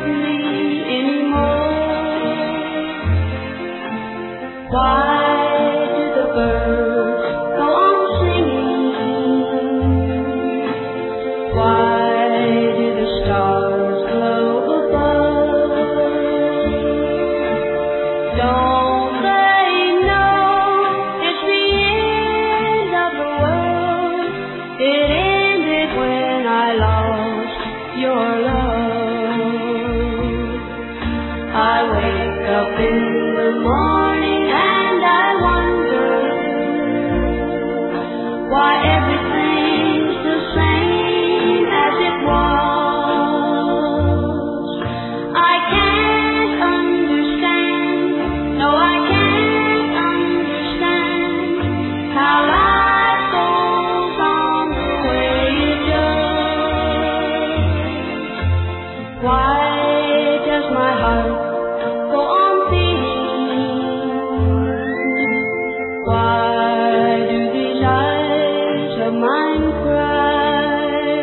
me anymore? Why do the birds go on singing? Why do the stars glow above? Don't they know it's the end of the world? It ended when I lost your love. I wake up in the morning and I wonder why everything's the same as it was. I can't understand, no I can't understand how life goes on the way it does. Why does my heart go on beating? Why do these eyes of mine cry?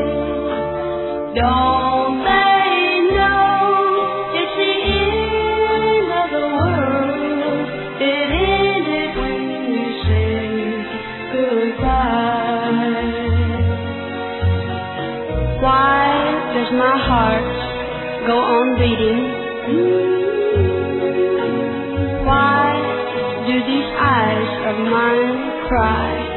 Don't they know it's the end of the world? It ended when you said goodbye. Why does my heart go on beating? Why do these eyes of mine cry?